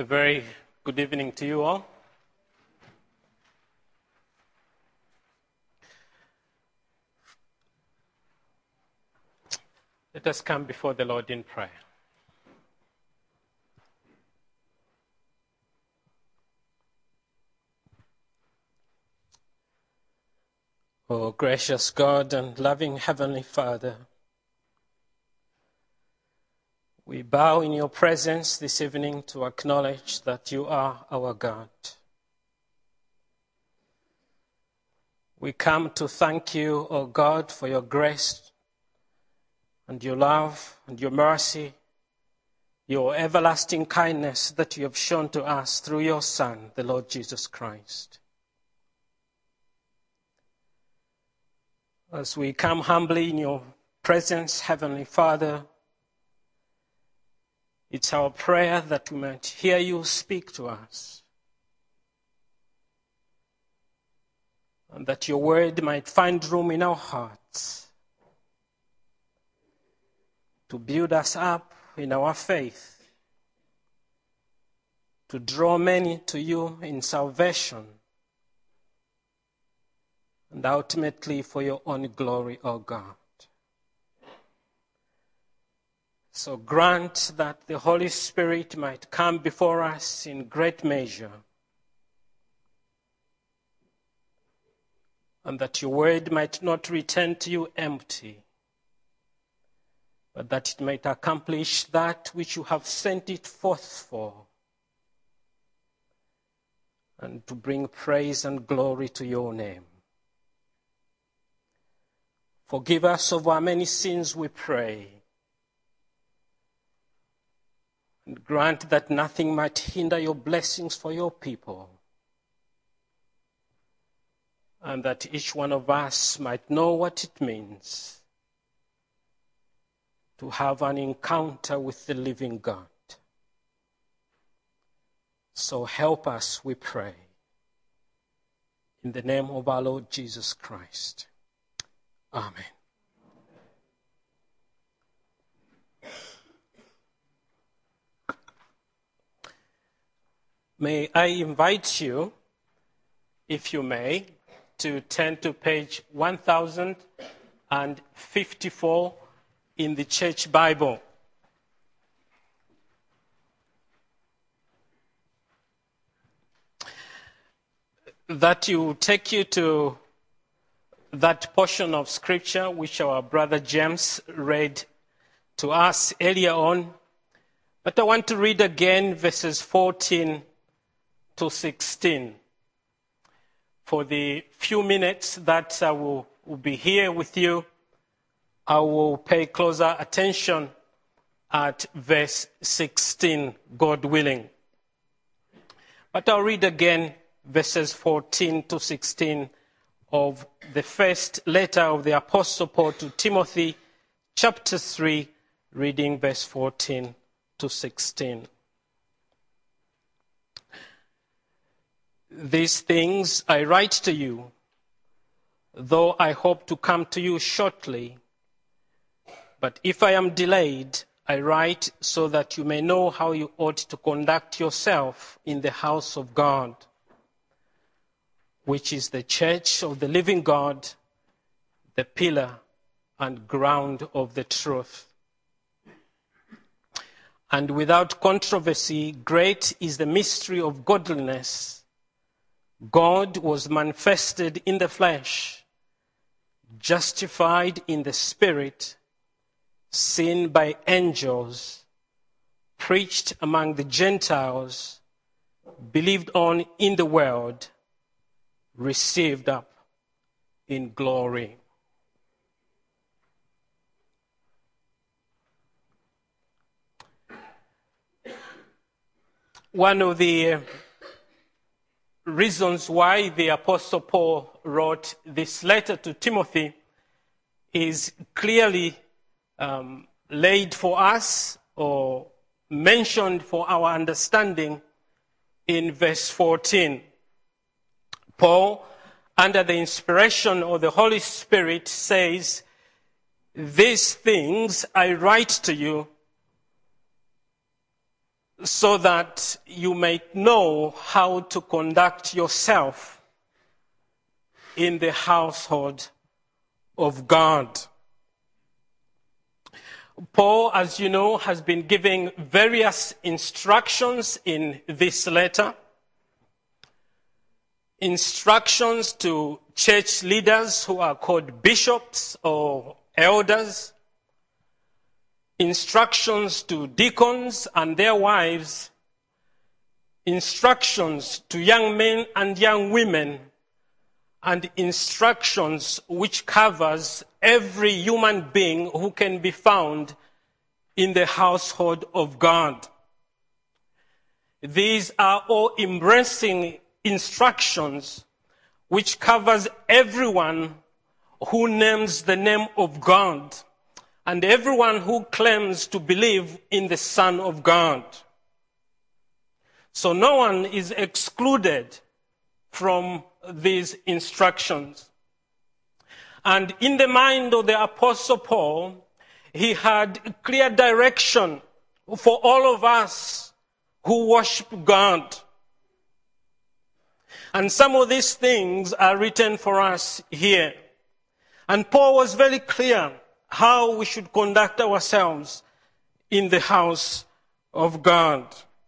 A very good evening to you all. Let us come before the Lord in prayer. Oh, gracious God and loving Heavenly Father, we bow in your presence this evening to acknowledge that you are our God. We come to thank you, O God, for your grace and your love and your mercy, your everlasting kindness that you have shown to us through your Son, the Lord Jesus Christ. As we come humbly in your presence, Heavenly Father, it's our prayer that we might hear you speak to us, and that your word might find room in our hearts to build us up in our faith, to draw many to you in salvation, and ultimately for your own glory, O God. So grant that the Holy Spirit might come before us in great measure, and that your word might not return to you empty, but that it might accomplish that which you have sent it forth for, and to bring praise and glory to your name. Forgive us of our many sins, we pray, and grant that nothing might hinder your blessings for your people, and that each one of us might know what it means to have an encounter with the living God. So help us, we pray, in the name of our Lord Jesus Christ. Amen. May I invite you, if you may, to turn to page 1054 in the Church Bible. That will take you to that portion of Scripture which our brother James read to us earlier on. But I want to read again verses 14 to 16. For the few minutes that I will be here with you, I will pay closer attention at verse 16, God willing. But I'll read again verses 14 to 16 of the first letter of the Apostle Paul to Timothy, chapter 3, reading verse 14 to 16. These things I write to you, though I hope to come to you shortly. But if I am delayed, I write so that you may know how you ought to conduct yourself in the house of God, which is the church of the living God, the pillar and ground of the truth. And without controversy, great is the mystery of godliness. God was manifested in the flesh, justified in the spirit, seen by angels, preached among the Gentiles, believed on in the world, received up in glory. One of the reasons why the Apostle Paul wrote this letter to Timothy is clearly laid for us or mentioned for our understanding in verse 14. Paul, under the inspiration of the Holy Spirit, says, "These things I write to you, so that you may know how to conduct yourself in the household of God. Paul, as you know, has been giving various instructions in this letter. Instructions to church leaders who are called bishops or elders. Instructions to deacons and their wives. Instructions to young men and young women. And instructions which covers every human being who can be found in the household of God. These are all embracing instructions which covers everyone who names the name of God and everyone who claims to believe in the Son of God. So no one is excluded from these instructions. And in the mind of the Apostle Paul, he had clear direction for all of us who worship God. And some of these things are written for us here. And Paul was very clear how we should conduct ourselves in the house of God.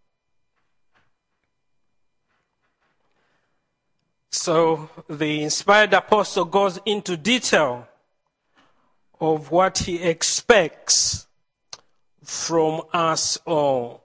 So the inspired apostle goes into detail of what he expects from us all.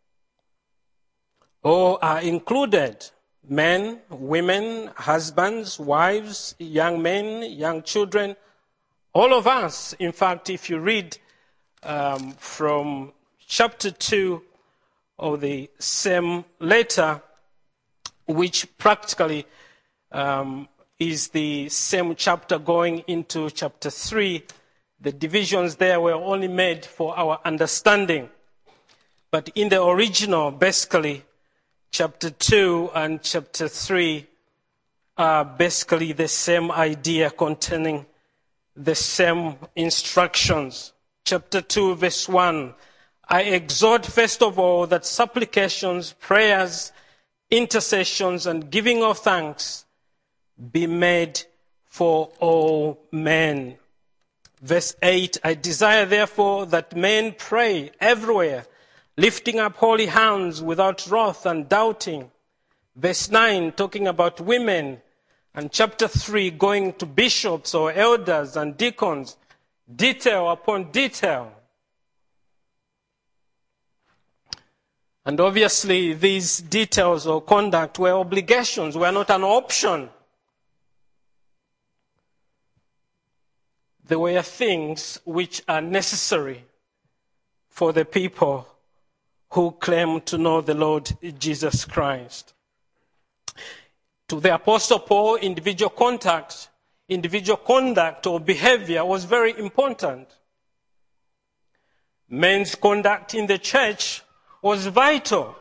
All are included: men, women, husbands, wives, young men, young children, all of us. In fact, if you read from chapter 2 of the same letter, which practically is the same chapter going into chapter 3, the divisions there were only made for our understanding. But in the original, basically, chapter 2 and chapter 3 are basically the same idea, containing the same instructions. Chapter 2, verse 1, I exhort first of all that supplications, prayers, intercessions, and giving of thanks be made for all men. Verse 8, I desire therefore that men pray everywhere, lifting up holy hands without wrath and doubting. Verse 9, talking about women. And chapter 3, going to bishops or elders and deacons, detail upon detail. And obviously these details or conduct were obligations, were not an option. They were things which are necessary for the people who claim to know the Lord Jesus Christ. To the Apostle Paul, individual conduct or behavior was very important. Men's conduct in the church was vital.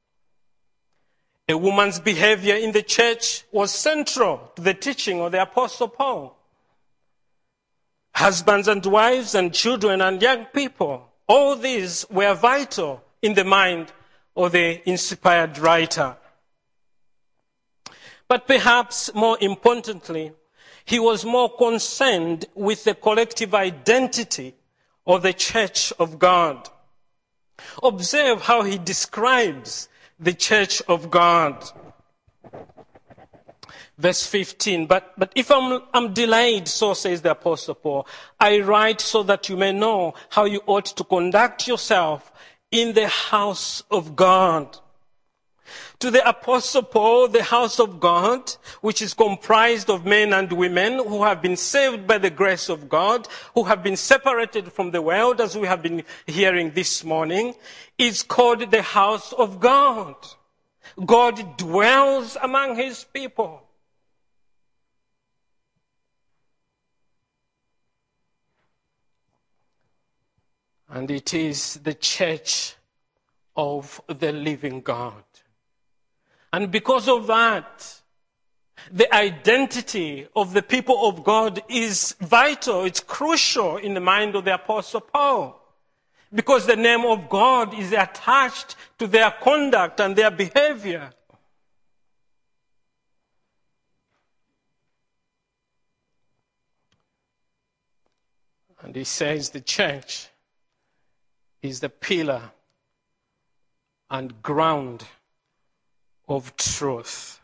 A woman's behavior in the church was central to the teaching of the Apostle Paul. Husbands and wives and children and young people, all these were vital in the mind of the inspired writer. But perhaps more importantly, he was more concerned with the collective identity of the church of God. Observe how he describes the church of God. Verse 15, but if I'm delayed, so says the Apostle Paul, I write so that you may know how you ought to conduct yourself in the house of God. To the Apostle Paul, the house of God, which is comprised of men and women who have been saved by the grace of God, who have been separated from the world, as we have been hearing this morning, is called the house of God. God dwells among his people. And it is the church of the living God. And because of that, the identity of the people of God is vital, it's crucial in the mind of the Apostle Paul. because the name of God is attached to their conduct and their behavior. And he says the church is the pillar and ground of truth.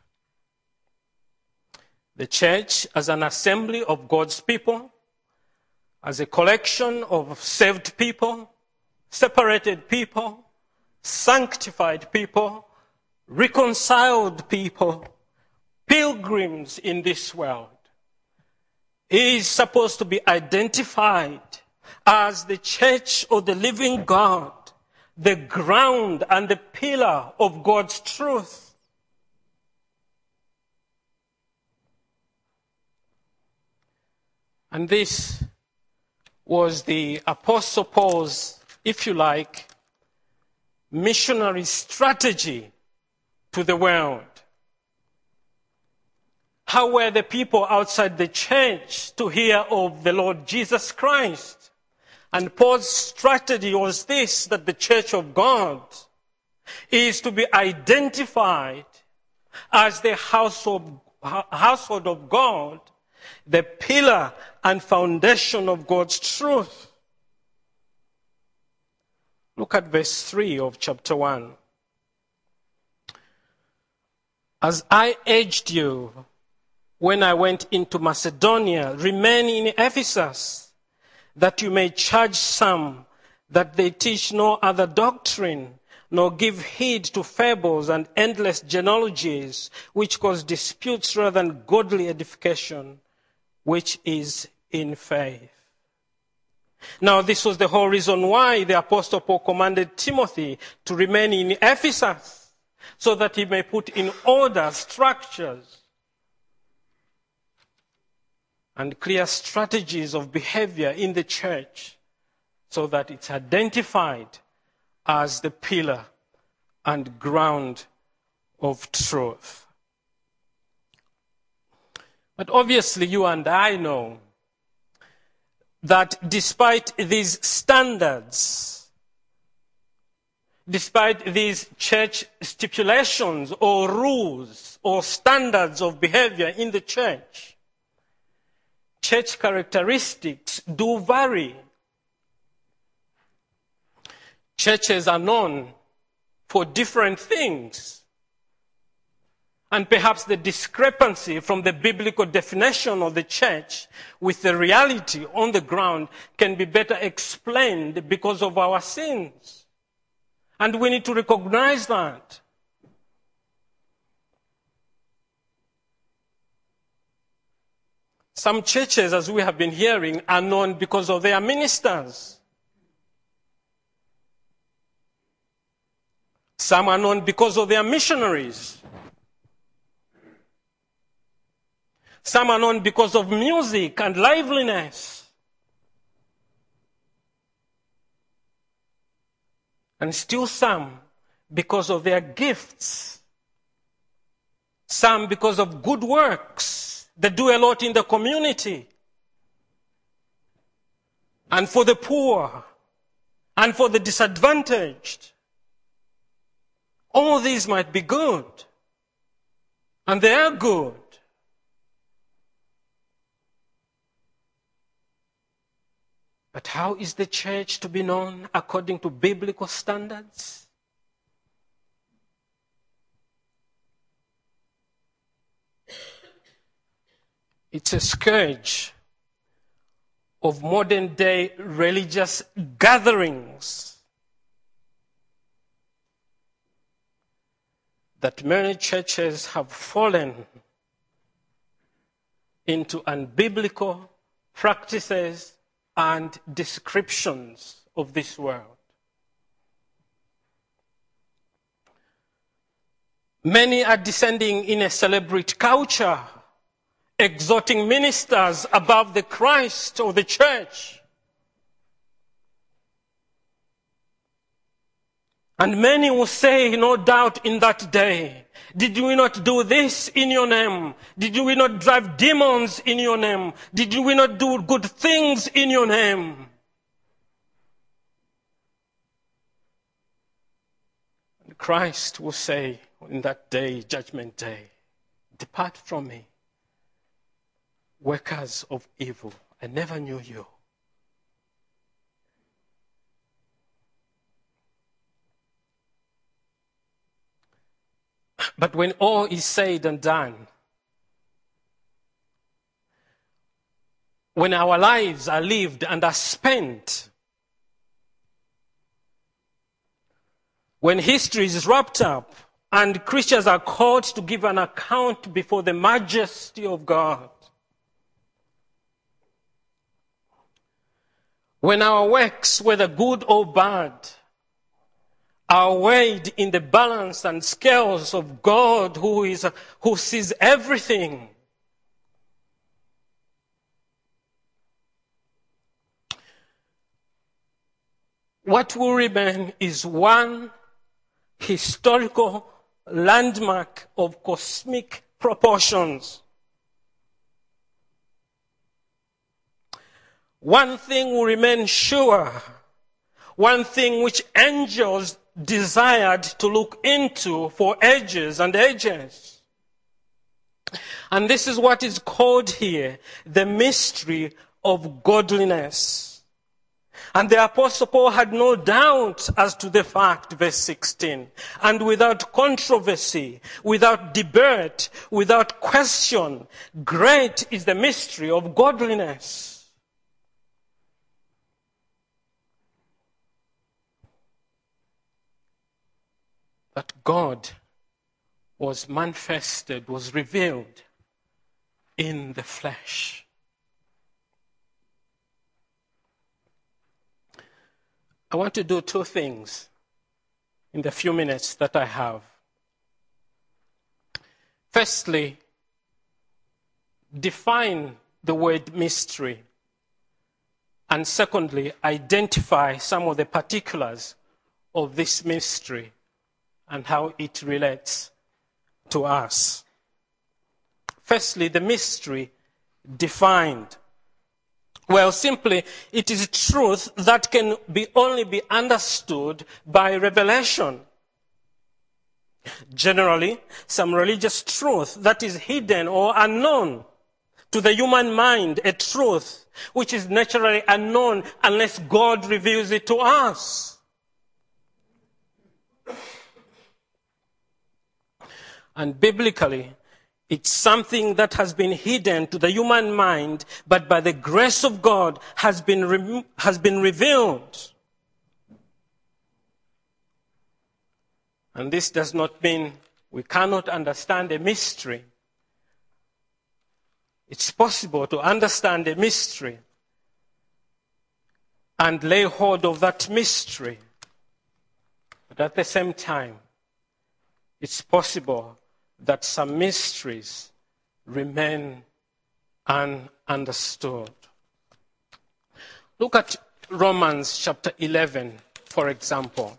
The church as an assembly of God's people, as a collection of saved people, separated people, sanctified people, reconciled people, pilgrims in this world, is supposed to be identified as the church of the living God, the ground and the pillar of God's truth. And this was the Apostle Paul's, if you like, missionary strategy to the world. How were the people outside the church to hear of the Lord Jesus Christ? And Paul's strategy was this, that the church of God is to be identified as the household of God, the pillar and foundation of God's truth. Look at verse 3 of chapter 1. As I urged you when I went into Macedonia, remain in Ephesus, that you may charge some that they teach no other doctrine, nor give heed to fables and endless genealogies, which cause disputes rather than godly edification, which is in faith. Now, this was the whole reason why the Apostle Paul commanded Timothy to remain in Ephesus, so that he may put in order structures and clear strategies of behavior in the church, so that it's identified as the pillar and ground of truth. But obviously you and I know that despite these standards, despite these church stipulations or rules or standards of behavior in the church, church characteristics do vary. Churches are known for different things. And perhaps the discrepancy from the biblical definition of the church with the reality on the ground can be better explained because of our sins. And we need to recognize that. Some churches, as we have been hearing, are known because of their ministers. Some are known because of their missionaries. Some are known because of music and liveliness. And still some because of their gifts. Some because of good works. They do a lot in the community. And for the poor. And for the disadvantaged. All these might be good. And they are good. But how is the church to be known according to biblical standards? It's a scourge of modern day religious gatherings that many churches have fallen into unbiblical practices and descriptions of this world. Many are descending in a celebrity culture, exalting ministers above the Christ or the church. And many will say, no doubt in that day, did we not do this in your name? Did we not drive demons in your name? Did we not do good things in your name? Christ will say in that day, judgment day, depart from me, workers of evil. I never knew you. But when all is said and done, when our lives are lived and are spent, when history is wrapped up and Christians are called to give an account before the majesty of God, when our works, whether good or bad, are weighed in the balance and scales of God who sees everything, what will remain is one historical landmark of cosmic proportions. One thing will remain sure, one thing which angels desired to look into for ages and ages. And this is what is called here the mystery of godliness. And the Apostle Paul had no doubt as to the fact, verse 16. And without controversy, without debate, without question, great is the mystery of godliness. That God was manifested, was revealed in the flesh. I want to do two things in the few minutes that I have. Firstly, define the word mystery. And secondly, identify some of the particulars of this mystery and how it relates to us. Firstly, the mystery defined. Well, simply, it is truth that can only be understood by revelation. Generally, some religious truth that is hidden or unknown to the human mind, a truth which is naturally unknown unless God reveals it to us. And biblically, it's something that has been hidden to the human mind, but by the grace of God has been revealed. And this does not mean we cannot understand a mystery. It's possible to understand a mystery and lay hold of that mystery. But at the same time, it's possible that some mysteries remain ununderstood. Look at Romans chapter 11, for example.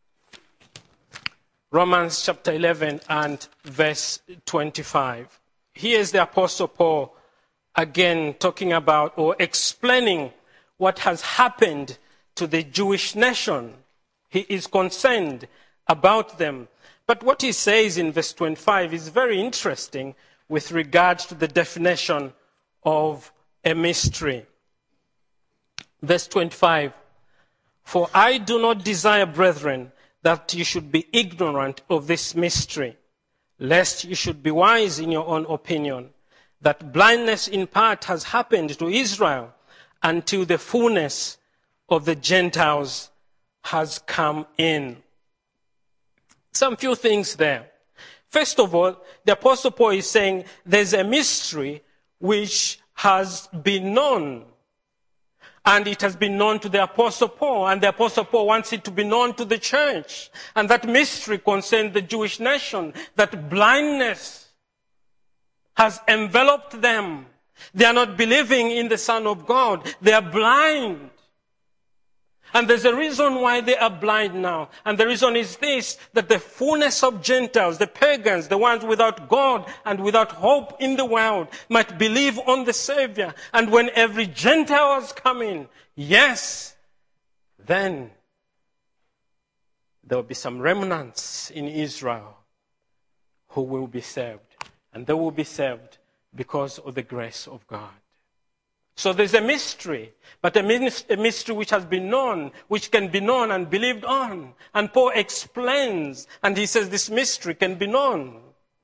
Romans chapter 11 and verse 25. Here's the Apostle Paul again talking about or explaining what has happened to the Jewish nation. He is concerned about them. But what he says in verse 25 is very interesting with regard to the definition of a mystery. Verse 25, for I do not desire, brethren, that you should be ignorant of this mystery, lest you should be wise in your own opinion, that blindness in part has happened to Israel until the fullness of the Gentiles has come in. Some few things there. First of all, the Apostle Paul is saying there's a mystery which has been known. And it has been known to the Apostle Paul. And the Apostle Paul wants it to be known to the church. And that mystery concerns the Jewish nation. That blindness has enveloped them. They are not believing in the Son of God. They are blind. And there's a reason why they are blind now. And the reason is this, that the fullness of Gentiles, the pagans, the ones without God and without hope in the world, might believe on the Savior. And when every Gentile has come in, yes, then there will be some remnants in Israel who will be saved. And they will be saved because of the grace of God. So there's a mystery, but a mystery which has been known, which can be known and believed on. And Paul explains, and he says this mystery can be known.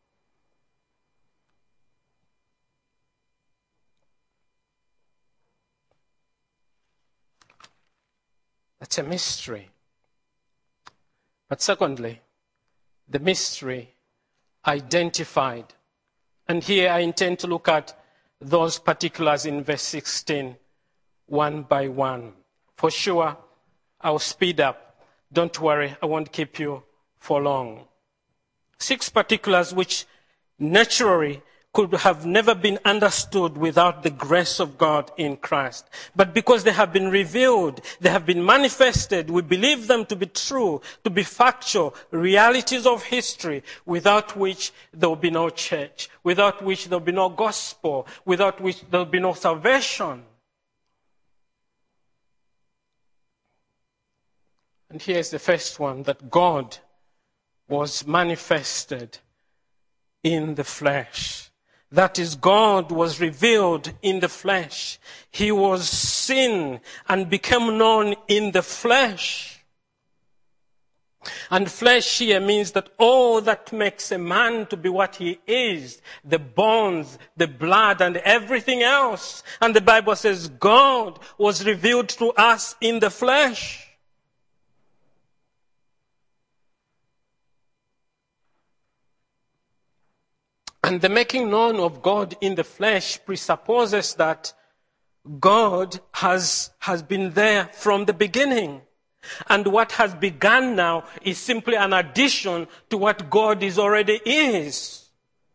That's a mystery. But secondly, the mystery identified. And here I intend to look at those particulars in verse 16, one by one. For sure, I'll speed up. Don't worry, I won't keep you for long. 6 particulars which naturally could have never been understood without the grace of God in Christ. But because they have been revealed, they have been manifested, we believe them to be true, to be factual, realities of history, without which there will be no church, without which there will be no gospel, without which there will be no salvation. And here's the first one, that God was manifested in the flesh. That is, God was revealed in the flesh. He was seen and became known in the flesh. And flesh here means that all that makes a man to be what he is, the bones, the blood, and everything else. And the Bible says God was revealed to us in the flesh. And the making known of God in the flesh presupposes that God has been there from the beginning. And what has begun now is simply an addition to what God is already is.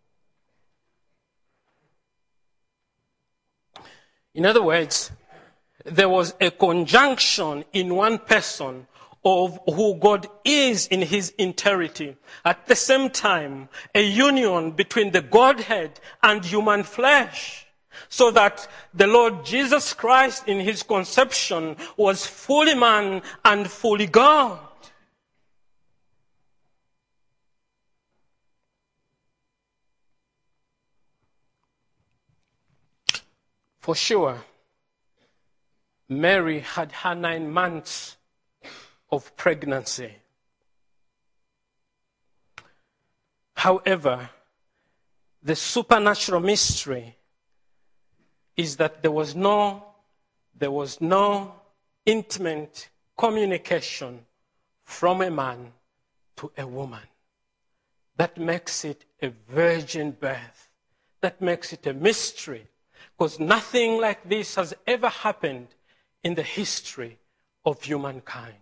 In other words, there was a conjunction in one person of who God is in his entirety. At the same time, a union between the Godhead and human flesh. So that the Lord Jesus Christ in his conception was fully man and fully God. For sure, Mary had her 9 months of pregnancy. However, the supernatural mystery is that there was no intimate communication from a man to a woman. That makes it a virgin birth. That makes it a mystery, because nothing like this has ever happened in the history of humankind.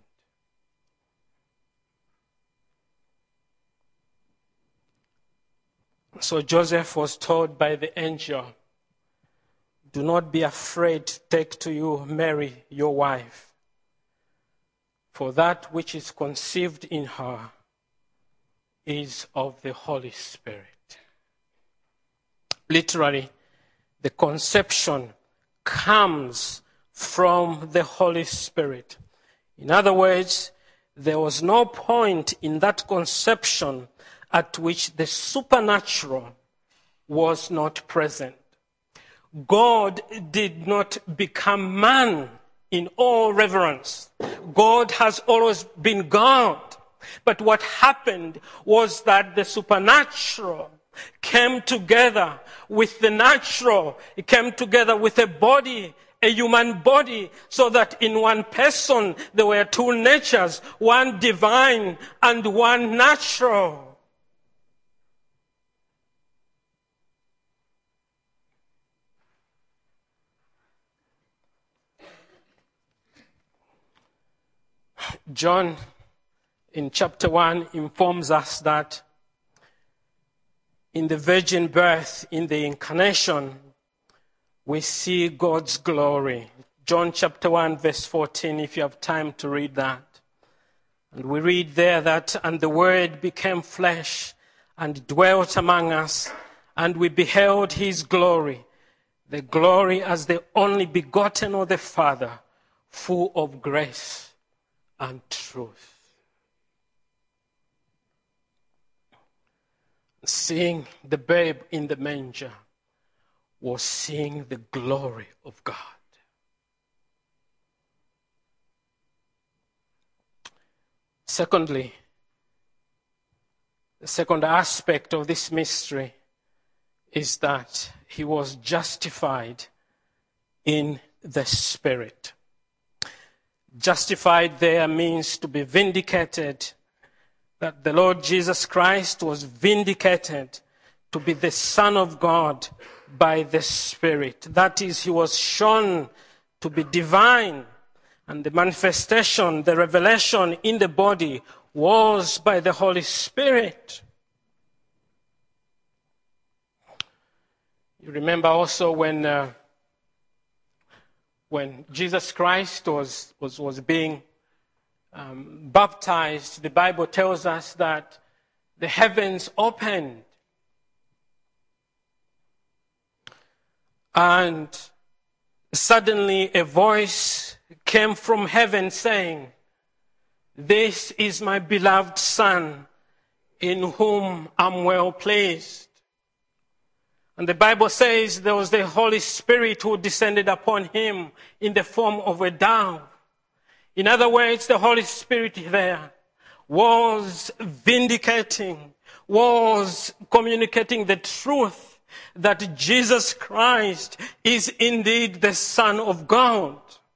So Joseph was told by the angel, "Do not be afraid to take to you Mary, your wife, for that which is conceived in her is of the Holy Spirit." Literally, the conception comes from the Holy Spirit. In other words, there was no point in that conception at which the supernatural was not present. God did not become man in all reverence. God has always been God. But what happened was that the supernatural came together with the natural. It came together with a body, a human body, so that in one person there were 2 natures, one divine and one natural. John, in chapter 1, informs us that in the virgin birth, in the incarnation, we see God's glory. John chapter 1, verse 14, if you have time to read that. And we read there that, "And the Word became flesh and dwelt among us, and we beheld his glory, the glory as the only begotten of the Father, full of grace and truth." Seeing the babe in the manger was seeing the glory of God. Secondly, the second aspect of this mystery is that he was justified in the Spirit. Justified there means to be vindicated, that the Lord Jesus Christ was vindicated to be the Son of God by the Spirit. That is, he was shown to be divine, and the manifestation, the revelation in the body was by the Holy Spirit. You remember also when Jesus Christ was being baptized, the Bible tells us that the heavens opened and suddenly a voice came from heaven saying, "This is my beloved Son, in whom I'm well pleased." And the Bible says there was the Holy Spirit who descended upon him in the form of a dove. In other words, the Holy Spirit there was vindicating, was communicating the truth that Jesus Christ is indeed the Son of God.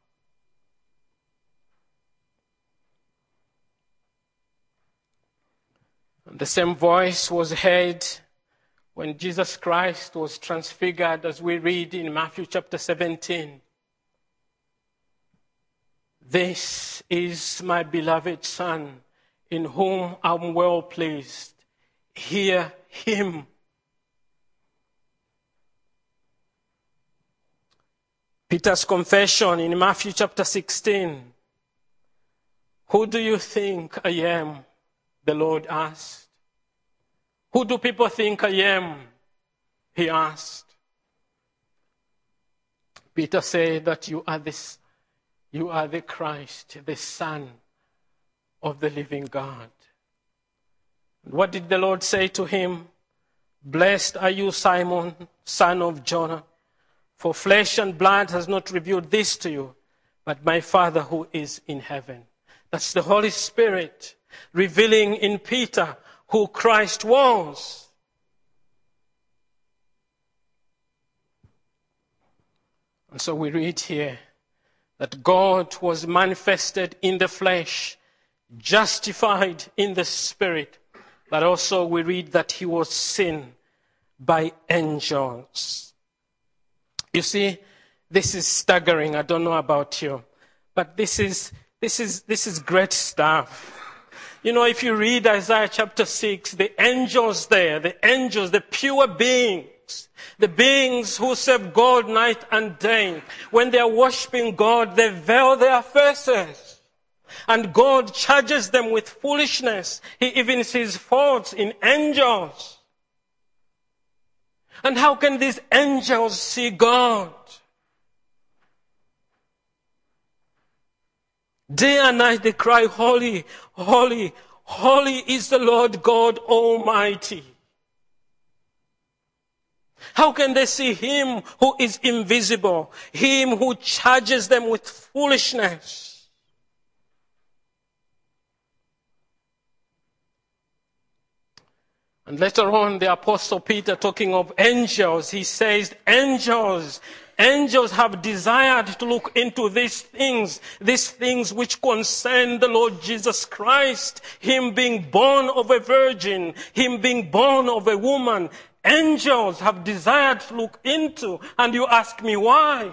And the same voice was heard when Jesus Christ was transfigured, as we read in Matthew chapter 17. "This is my beloved Son, in whom I'm well pleased. Hear him." Peter's confession in Matthew chapter 16. "Who do you think I am?" the Lord asked. "Who do people think I am?" he asked. Peter said that you are the Christ, the Son of the living God. And what did the Lord say to him? "Blessed are you, Simon, son of Jonah, for flesh and blood has not revealed this to you, but my Father who is in heaven." That's the Holy Spirit revealing in Peter who Christ was. And so we read here that God was manifested in the flesh, justified in the Spirit, but also we read that he was seen by angels. You see, this is staggering. I don't know about you, but this is great stuff. You know, if you read Isaiah chapter 6, the angels there, the pure beings, the beings who serve God night and day, when they are worshiping God, they veil their faces. And God charges them with foolishness. He even sees faults in angels. And how can these angels see God? Day and night they cry, "Holy, holy, holy is the Lord God Almighty." How can they see him who is invisible, him who charges them with foolishness? And later on, the Apostle Peter, talking of angels, he says, Angels have desired to look into these things which concern the Lord Jesus Christ, him being born of a virgin, him being born of a woman. Angels have desired to look into, and you ask me why?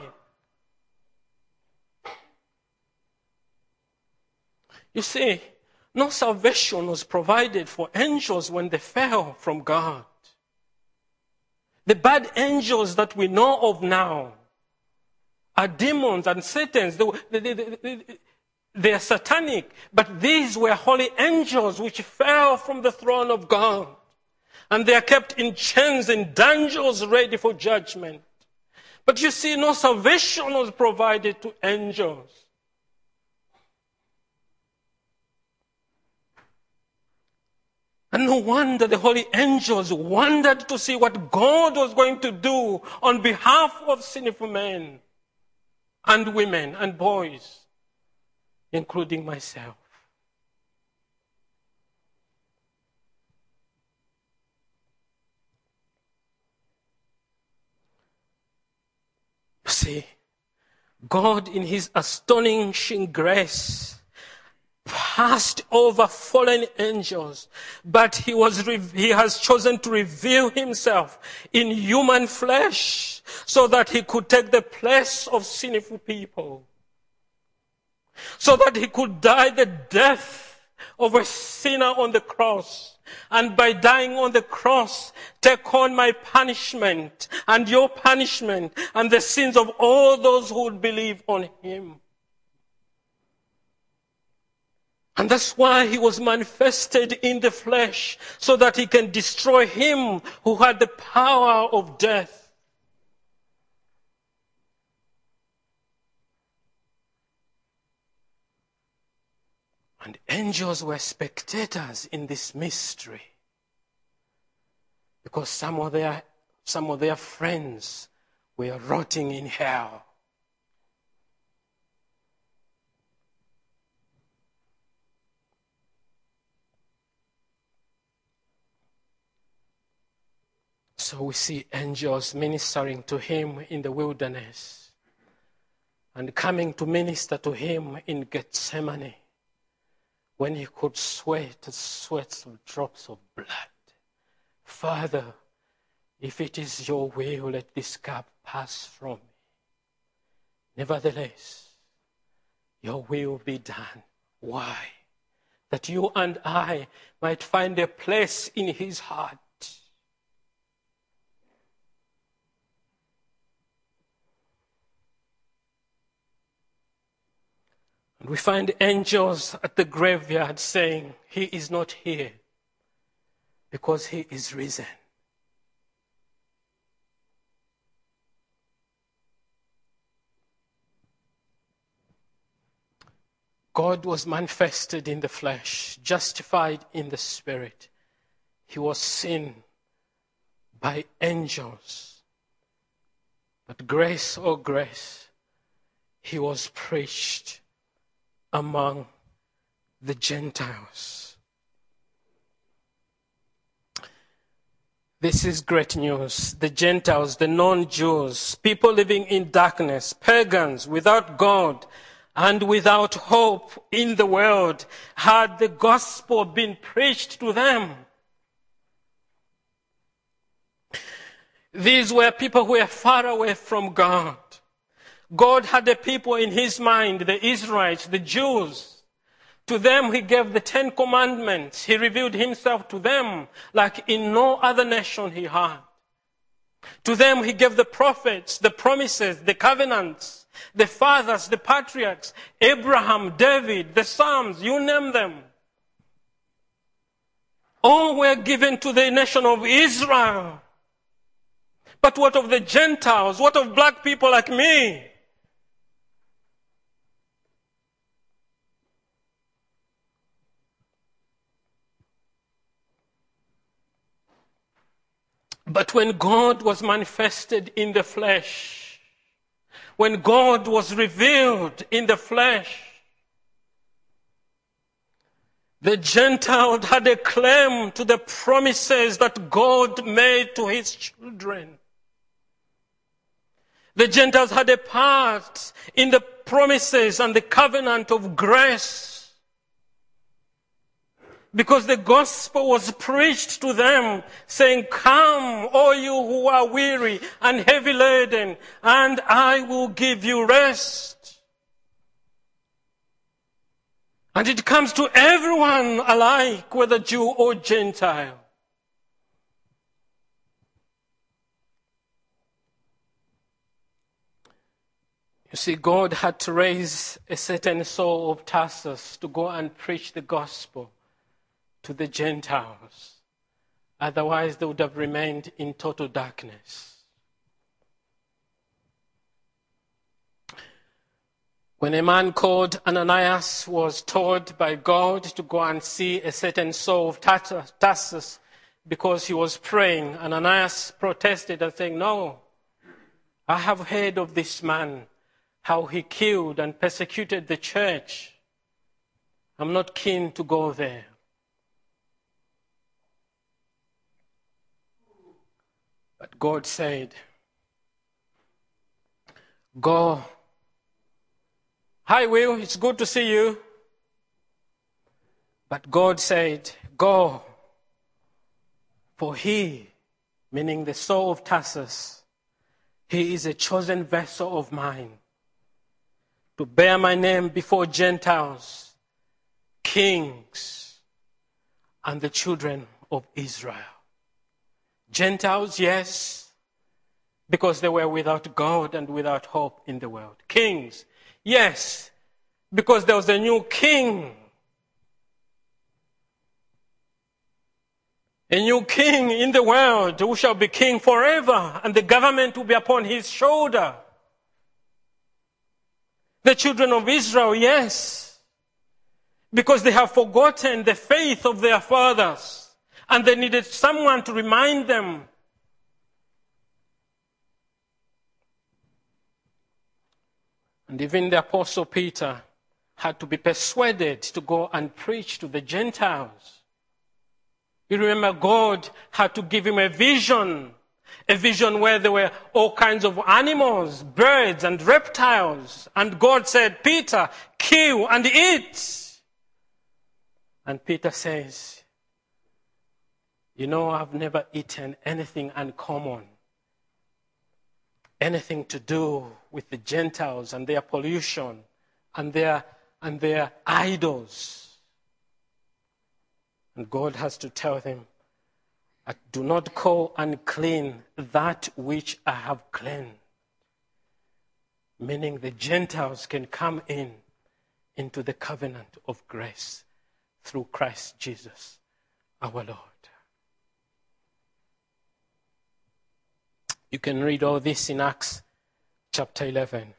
You see, no salvation was provided for angels when they fell from God. The bad angels that we know of now are demons and Satans. They are satanic. But these were holy angels which fell from the throne of God. And they are kept in chains in dungeons ready for judgment. But you see, no salvation was provided to angels. And no wonder the holy angels wondered to see what God was going to do on behalf of sinful men and women and boys, including myself. See, God in his astonishing grace passed over fallen angels, but he has chosen to reveal himself in human flesh so that he could take the place of sinful people, so that he could die the death of a sinner on the cross, and by dying on the cross take on my punishment and your punishment and the sins of all those who would believe on him. And that's why he was manifested in the flesh, so that he can destroy him who had the power of death. And angels were spectators in this mystery, because some of their friends were rotting in hell. So we see angels ministering to him in the wilderness and coming to minister to him in Gethsemane when he could sweat some drops of blood. Father, if it is your will, let this cup pass from me. Nevertheless, your will be done. Why? That you and I might find a place in his heart. And we find angels at the graveyard saying, he is not here because he is risen. God was manifested in the flesh, justified in the spirit. He was seen by angels. But grace, oh grace, he was preached among the Gentiles. This is great news. The Gentiles, the non-Jews, people living in darkness, pagans, without God and without hope in the world, had the gospel been preached to them. These were people who were far away from God. God had a people in his mind, the Israelites, the Jews. To them he gave the 10 Commandments. He revealed himself to them like in no other nation he had. To them he gave the prophets, the promises, the covenants, the fathers, the patriarchs, Abraham, David, the Psalms, you name them. All were given to the nation of Israel. But what of the Gentiles? What of black people like me? But when God was manifested in the flesh, when God was revealed in the flesh, the Gentiles had a claim to the promises that God made to his children. The Gentiles had a part in the promises and the covenant of grace, because the gospel was preached to them, saying, come, all you who are weary and heavy laden, and I will give you rest. And it comes to everyone alike, whether Jew or Gentile. You see, God had to raise a certain Saul of Tarsus to go and preach the gospel to the Gentiles. Otherwise, they would have remained in total darkness. When a man called Ananias was told by God to go and see a certain Saul of Tarsus because he was praying, Ananias protested and saying, "No, I have heard of this man, how he killed and persecuted the church. I'm not keen to go there." But God said, "Go." "Hi, Will, it's good to see you." But God said, "Go, for he," meaning the Saul of Tarsus, "he is a chosen vessel of mine to bear my name before Gentiles, kings, and the children of Israel." Gentiles, yes, because they were without God and without hope in the world. Kings, yes, because there was a new king. A new king in the world who shall be king forever, and the government will be upon his shoulder. The children of Israel, yes, because they have forgotten the faith of their fathers, and they needed someone to remind them. And even the Apostle Peter had to be persuaded to go and preach to the Gentiles. You remember, God had to give him a vision where there were all kinds of animals, birds and reptiles. And God said, "Peter, kill and eat." And Peter says, "I've never eaten anything uncommon, anything to do with the Gentiles and their pollution and their idols." And God has to tell them, "I do not call unclean that which I have cleansed." Meaning the Gentiles can come into the covenant of grace through Christ Jesus, our Lord. You can read all this in Acts chapter 11.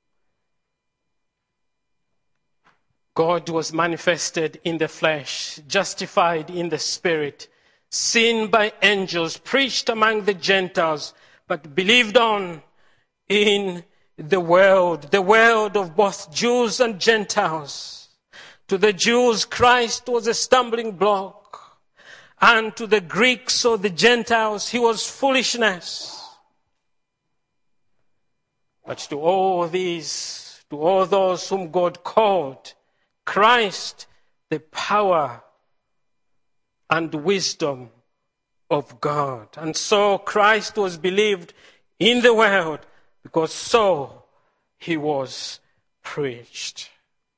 God was manifested in the flesh, justified in the spirit, seen by angels, preached among the Gentiles, but believed on in the world of both Jews and Gentiles. To the Jews, Christ was a stumbling block, and to the Greeks or the Gentiles, he was foolishness. But to all those whom God called, Christ, the power and wisdom of God. And so Christ was believed in the world because so he was preached.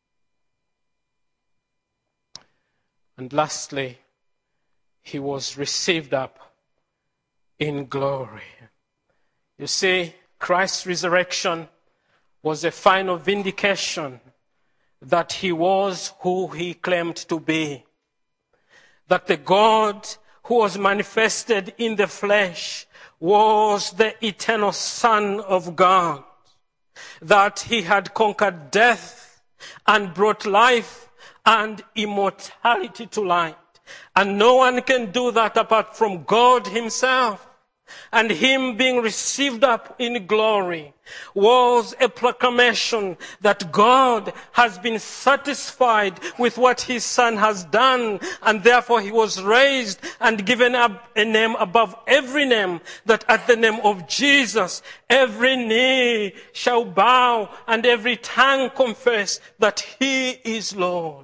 And lastly, he was received up in glory. You see, Christ's resurrection was a final vindication that he was who he claimed to be. That the God who was manifested in the flesh was the eternal Son of God. That he had conquered death and brought life and immortality to light. And no one can do that apart from God himself. And him being received up in glory was a proclamation that God has been satisfied with what his Son has done, and therefore he was raised and given up a name above every name, that at the name of Jesus every knee shall bow and every tongue confess that he is Lord.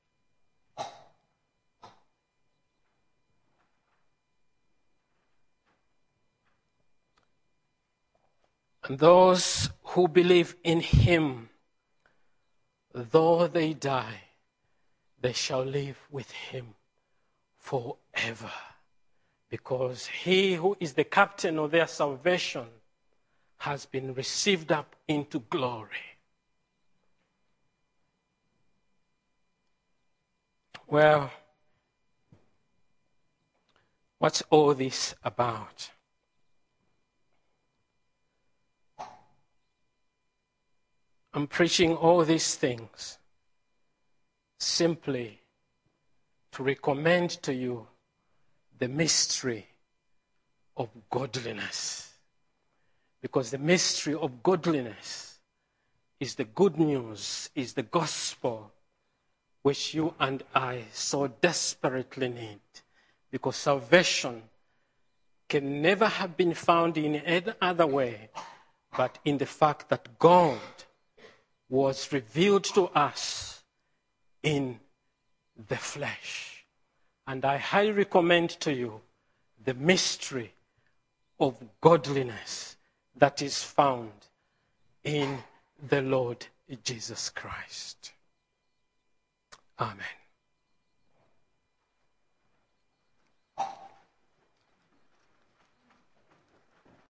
And those who believe in him, though they die, they shall live with him forever. Because he who is the captain of their salvation has been received up into glory. Well, what's all this about? I'm preaching all these things simply to recommend to you the mystery of godliness. Because the mystery of godliness is the good news, is the gospel which you and I so desperately need. Because salvation can never have been found in any other way but in the fact that God was revealed to us in the flesh. And I highly recommend to you the mystery of godliness that is found in the Lord Jesus Christ. Amen.